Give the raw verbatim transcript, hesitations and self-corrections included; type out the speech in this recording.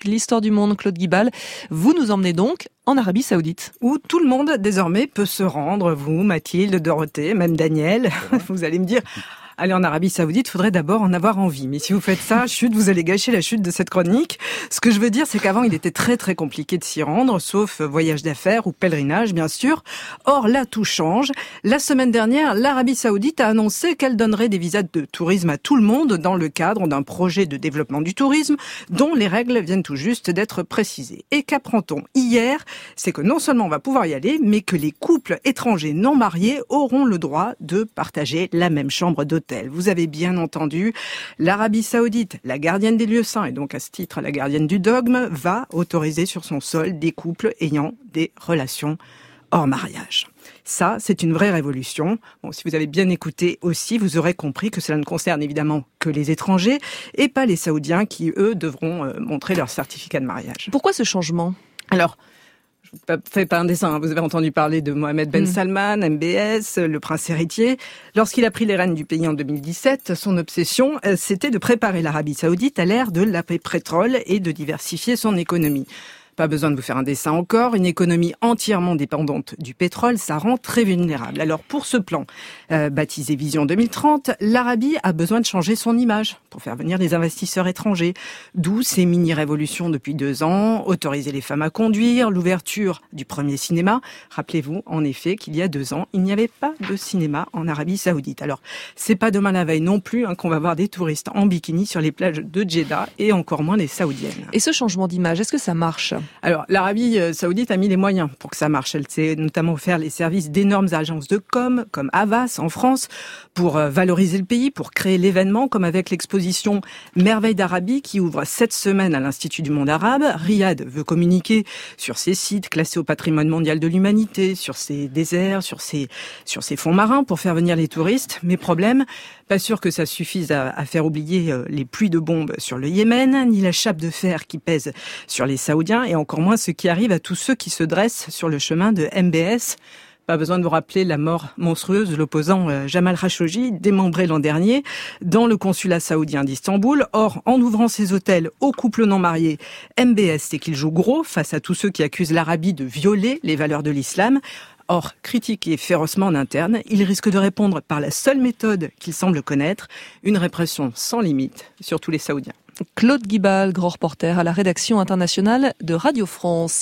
l'histoire du monde, Claude Guibal. Vous nous emmenez donc en Arabie Saoudite. Où tout le monde, désormais, peut se rendre. Vous, Mathilde, Dorothée, même Daniel. Vous allez me dire... Aller en Arabie Saoudite, faudrait d'abord en avoir envie. Mais si vous faites ça, chute, vous allez gâcher la chute de cette chronique. Ce que je veux dire, c'est qu'avant, il était très très compliqué de s'y rendre, sauf voyage d'affaires ou pèlerinage, bien sûr. Or, là, tout change. La semaine dernière, l'Arabie Saoudite a annoncé qu'elle donnerait des visas de tourisme à tout le monde dans le cadre d'un projet de développement du tourisme dont les règles viennent tout juste d'être précisées. Et qu'apprend-on hier? C'est que non seulement on va pouvoir y aller, mais que les couples étrangers non mariés auront le droit de partager la même chambre d'hôtel. Vous avez bien entendu, l'Arabie Saoudite, la gardienne des lieux saints et donc à ce titre la gardienne du dogme, va autoriser sur son sol des couples ayant des relations hors mariage. Ça, c'est une vraie révolution. Bon, si vous avez bien écouté aussi, vous aurez compris que cela ne concerne évidemment que les étrangers et pas les Saoudiens qui, eux, devront euh, montrer leur certificat de mariage. Pourquoi ce changement ? Alors, fait pas un dessin, vous avez entendu parler de Mohamed Ben mmh. Salman, M B S, le prince héritier. Lorsqu'il a pris les rênes du pays en deux mille dix-sept, son obsession, c'était de préparer l'Arabie Saoudite à l'ère de l'après-pétrole et de diversifier son économie. Pas besoin de vous faire un dessin encore, une économie entièrement dépendante du pétrole, ça rend très vulnérable. Alors pour ce plan, euh, baptisé Vision deux mille trente, l'Arabie a besoin de changer son image pour faire venir les investisseurs étrangers. D'où ces mini-révolutions depuis deux ans, autoriser les femmes à conduire, l'ouverture du premier cinéma. Rappelez-vous, en effet, qu'il y a deux ans, il n'y avait pas de cinéma en Arabie Saoudite. Alors, c'est pas demain la veille non plus hein, qu'on va voir des touristes en bikini sur les plages de Jeddah et encore moins les saoudiennes. Et ce changement d'image, est-ce que ça marche ? Alors, l'Arabie Saoudite a mis les moyens pour que ça marche. Elle s'est notamment offert les services d'énormes agences de com, comme Havas en France, pour valoriser le pays, pour créer l'événement, comme avec l'exposition Merveilles d'Arabie, qui ouvre cette semaine à l'Institut du monde arabe. Riyad veut communiquer sur ses sites classés au patrimoine mondial de l'humanité, sur ses déserts, sur ses, sur ses fonds marins, pour faire venir les touristes. Mais problème, pas sûr que ça suffise à, à faire oublier les pluies de bombes sur le Yémen, ni la chape de fer qui pèse sur les Saoudiens, et encore moins ce qui arrive à tous ceux qui se dressent sur le chemin de M B S. Pas besoin de vous rappeler la mort monstrueuse de l'opposant Jamal Khashoggi, démembré l'an dernier, dans le consulat saoudien d'Istanbul. Or, en ouvrant ses hôtels aux couples non mariés, M B S sait qu'il joue gros face à tous ceux qui accusent l'Arabie de violer les valeurs de l'islam. Or, critiqué férocement en interne, il risque de répondre par la seule méthode qu'il semble connaître, une répression sans limite sur tous les Saoudiens. Claude Guibal, grand reporter à la rédaction internationale de Radio France.